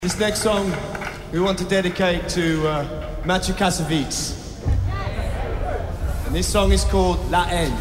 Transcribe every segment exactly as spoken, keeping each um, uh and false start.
This next song we want to dedicate to uh, Maciej Kasovic. And this song is called La Haine.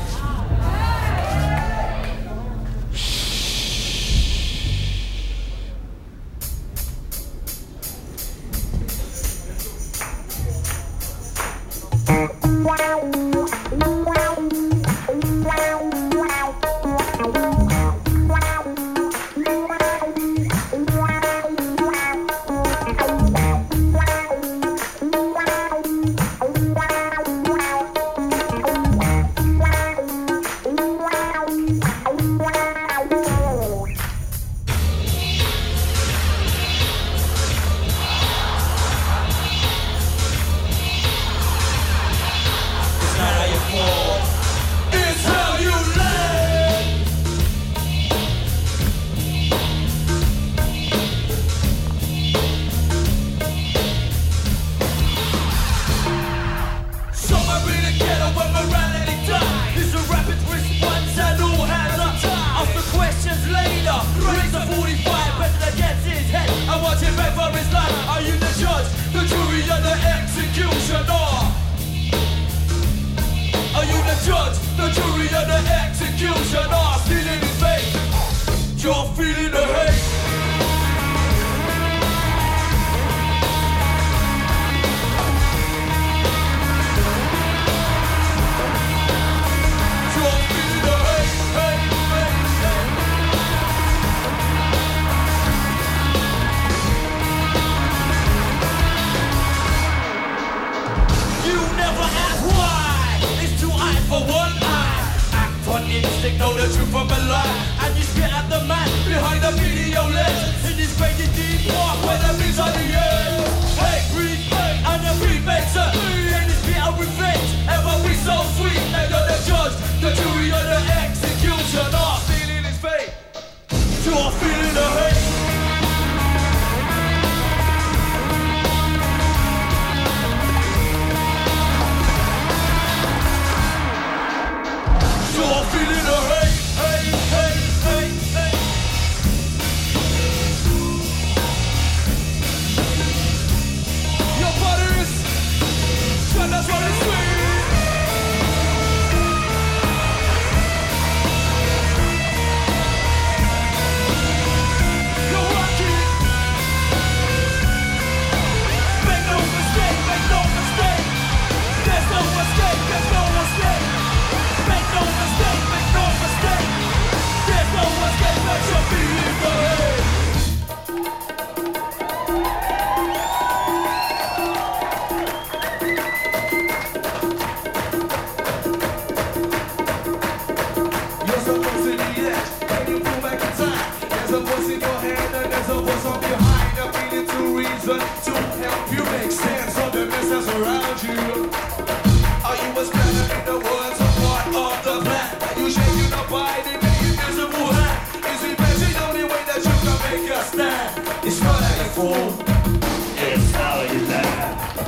Know the truth from a lie, and you spit at the man behind the video lens in this crazy deep park where the beats are the end. Hey, breathe, and the breathe better in this bit of revenge. Ever be so sweet, now you're the judge, the jury, and the executioner. Feeling his fate, you're feeling the hate. You're feeling the hate, hate, hate, hate, hate. Your butters, trying to run it sweet. You're rocking. Make no mistake, make no mistake. There's no escape, there's no escape. Make no mistake, make no mistake. There's no escape, but you're feeling the hate. You're supposed to be that. Can you pull back in time? There's a voice in your head and there's a voice on behind. I'm feeling to reason to help you make sense of the mess that's around you. Are you as better in the words of part of the plan? Are you shaking up by the invisible hand? Is it better the only way that you can make a stand? It's not how you fall, It's how you laugh.